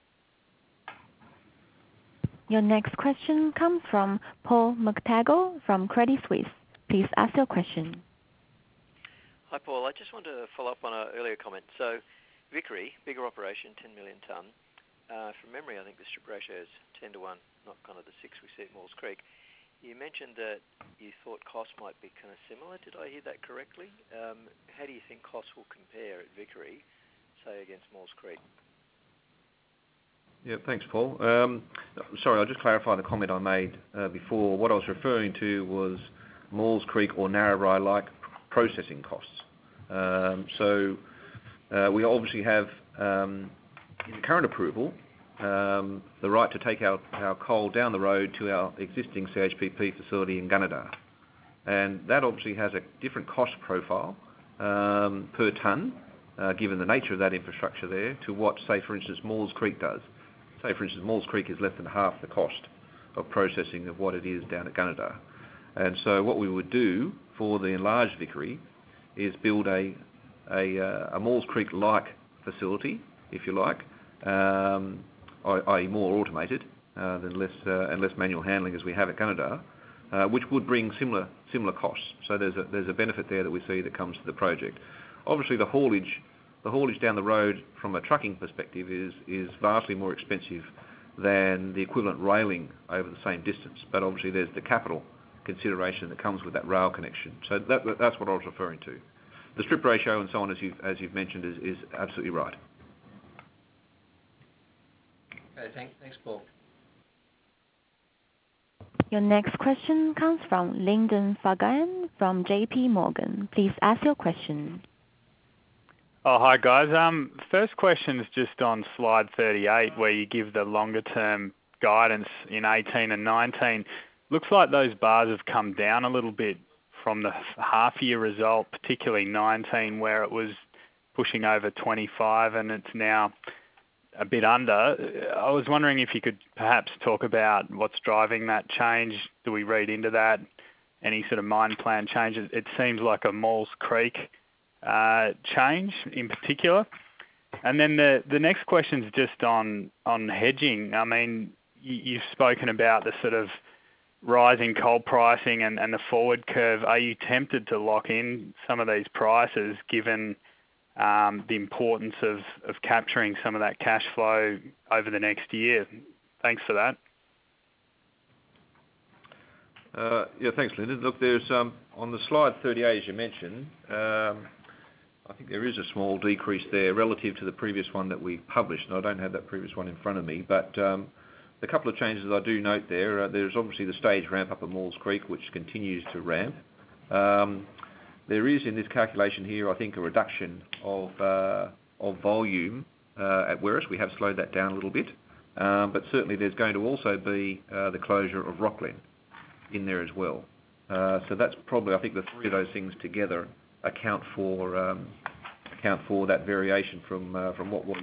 Your next question comes from Paul McTaggart from Credit Suisse. Please ask your question. Hi, Paul. I just want to follow up on an earlier comment. So, Vickery, bigger operation, ten million tonne. Uh, from memory, I think the strip ratio is ten to one, not kind of the six we see at Maules Creek. you mentioned that you thought costs might be kind of similar. Did I hear that correctly? Um, how do you think costs will compare at Vickery, say, against Maules Creek? Yeah, thanks, Paul. Um, sorry, I'll just clarify the comment I made uh, before. What I was referring to was Maules Creek or Narrabri-like processing costs. Um, so uh, we obviously have, um, in the current approval, um, the right to take our, our coal down the road to our existing C H P P facility in Gunnedah. And that obviously has a different cost profile um, per tonne, uh, given the nature of that infrastructure there, to what, say, for instance, Maules Creek does. Say, for instance, Maules Creek is less than half the cost of processing of what it is down at Gunnedah. And so what we would do for the enlarged Vickery is build a, a, uh, a Maules Creek-like facility, if you like, um, that is more automated uh, than less uh, and less manual handling as we have at Gunnedah, uh, which would bring similar similar costs. So there's a there's a benefit there that we see that comes to the project. Obviously, the haulage the haulage down the road from a trucking perspective is is vastly more expensive than the equivalent railing over the same distance. But obviously, there's the capital consideration that comes with that rail connection. So that, that's what I was referring to. The strip ratio and so on, as you've as you've mentioned, is, is absolutely right. Okay, thanks, thanks, Paul. Your next question comes from Lyndon Fagan from J P Morgan. Please ask your question. Oh, hi guys. Um, first question is just on slide thirty-eight, where you give the longer term guidance in eighteen and nineteen. Looks like those bars have come down a little bit from the half year result, particularly nineteen, where it was pushing over twenty-five and it's now a bit under. I was wondering if you could perhaps talk about what's driving that change. Do we read into that any sort of mine plan changes? It seems like a Maules Creek uh, change in particular. And then the, the next question is just on, on hedging. I mean, you, you've spoken about the sort of rising coal pricing and, and the forward curve. Are you tempted to lock in some of these prices given Um, the importance of, of capturing some of that cash flow over the next year? Thanks for that. Uh, yeah, thanks, Lyndon. Look, there's um, on the slide thirty-eight, as you mentioned, um, I think there is a small decrease there relative to the previous one that we published, and I don't have that previous one in front of me, but um, the couple of changes I do note there, uh, there's obviously the stage ramp up at Maules Creek, which continues to ramp. Um, There is in this calculation here, I think, a reduction of uh, of volume uh, at Werris. We have slowed that down a little bit, um, but certainly there's going to also be uh, the closure of Rocglen in there as well. Uh, so that's probably, I think, the three of those things together account for um, account for that variation from uh, from what was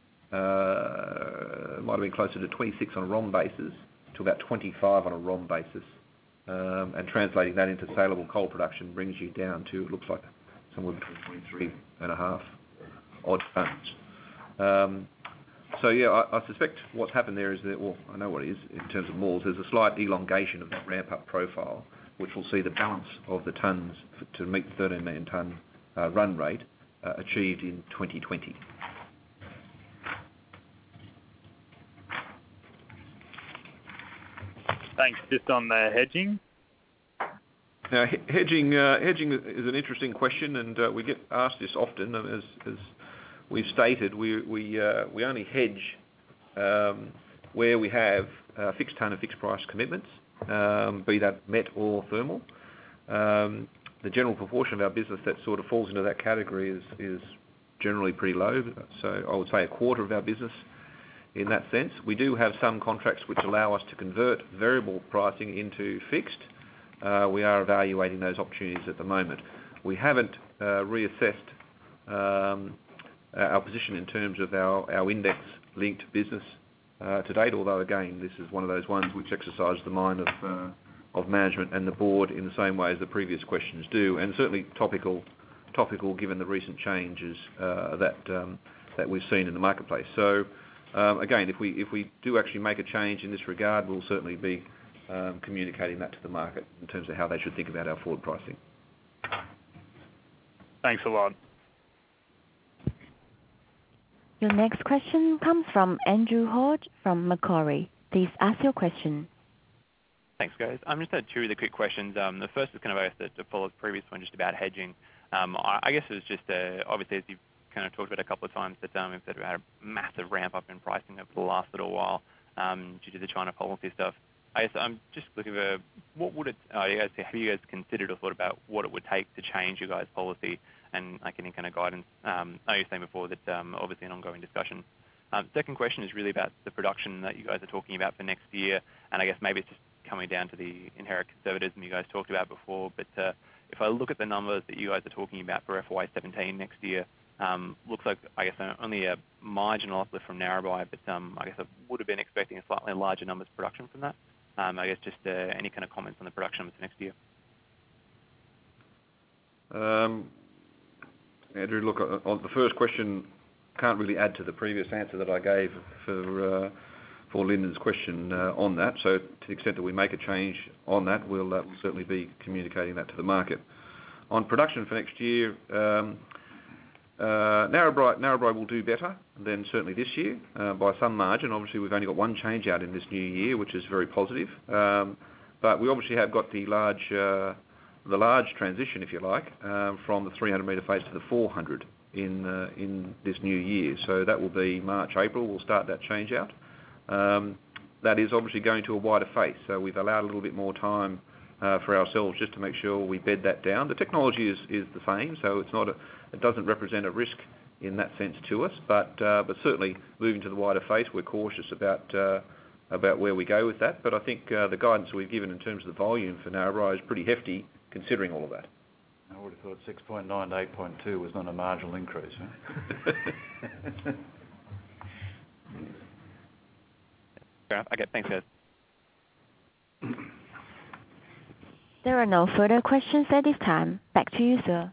uh, might have been closer to twenty-six on a ROM basis to about twenty-five on a ROM basis. Um, and translating that into saleable coal production brings you down to, it looks like, somewhere between twenty-three and a half odd tonnes. Um, so yeah, I, I suspect what's happened there is that, well, I know what it is in terms of Maules. There's a slight elongation of that ramp-up profile, which will see the balance of the tonnes for, to meet the thirteen million tonne uh, run rate uh, achieved in twenty twenty. Thanks. Just on the hedging? Now, hedging uh, hedging is an interesting question, and uh, we get asked this often. And as, as we've stated, we we uh, we only hedge um, where we have uh, fixed tonne and fixed price commitments, um, be that met or thermal. Um, the general proportion of our business that sort of falls into that category is is generally pretty low. So I would say a quarter of our business. In that sense, we do have some contracts which allow us to convert variable pricing into fixed. Uh, we are evaluating those opportunities at the moment. We haven't uh, reassessed um, our position in terms of our, our index-linked business uh, to date, although again, this is one of those ones which exercises the mind of, uh, of management and the board in the same way as the previous questions do, and certainly topical, topical given the recent changes uh, that, um, that we've seen in the marketplace. So. Um, again, if we if we do actually make a change in this regard, we'll certainly be um, communicating that to the market in terms of how they should think about our forward pricing. Thanks a lot. Your next question comes from Andrew Hodge from Macquarie. Please ask your question. Thanks, guys. I'm just had two really quick questions. Um, the first is kind of, I guess, to follow the previous one just about hedging. Um, I, I guess it was just, uh, obviously, as you've kind of talked about a couple of times, that um, we've sort of had a massive ramp up in pricing over the last little while um, due to the China policy stuff. I guess I'm just looking for what would it, uh, you guys, have you guys considered or thought about what it would take to change your guys' policy and like any kind of guidance? Um, I know you were saying before that um, obviously an ongoing discussion. Um, second question is really about the production that you guys are talking about for next year, and I guess maybe it's just coming down to the inherent conservatism you guys talked about before. But uh, if I look at the numbers that you guys are talking about for F Y seventeen next year, um, looks like I guess only a marginal uplift from Narrabri, but um, I guess I would have been expecting a slightly larger numbers of production from that. Um, I guess just uh, any kind of comments on the production numbers next year. Um, Andrew, look, on the first question, can't really add to the previous answer that I gave for uh, for Lyndon's question uh, on that. So to the extent that we make a change on that, we'll, uh, we'll certainly be communicating that to the market. On production for next year, um, uh, Narrabri, Narrabri will do better than certainly this year uh, by some margin. Obviously, we've only got one change out in this new year, which is very positive. Um, but we obviously have got the large, uh, the large transition, if you like, uh, from the three hundred metre face to the four hundred in uh, in this new year. So that will be March, April. We'll start that change out. Um, that is obviously going to a wider face. So we've allowed a little bit more time uh, for ourselves just to make sure we bed that down. The technology is, is the same, so it's not a, it doesn't represent a risk in that sense to us. But uh, but certainly moving to the wider face, we're cautious about uh, about where we go with that. But I think uh, the guidance we've given in terms of the volume for Narrabri is pretty hefty considering all of that. I would have thought six point nine to eight point two was not a marginal increase. Huh? Okay, thanks, guys. There are no further questions at this time. Back to you, sir.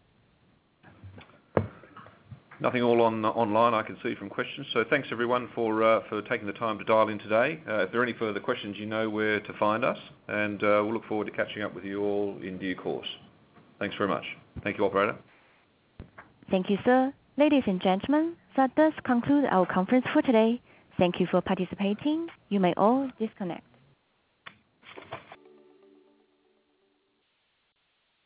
Nothing all on online I can see from questions. So thanks everyone for uh, for taking the time to dial in today. Uh, if there are any further questions, you know where to find us, and uh, we'll look forward to catching up with you all in due course. Thanks very much. Thank you, operator. Thank you, sir. Ladies and gentlemen, that does conclude our conference for today. Thank you for participating. You may all disconnect.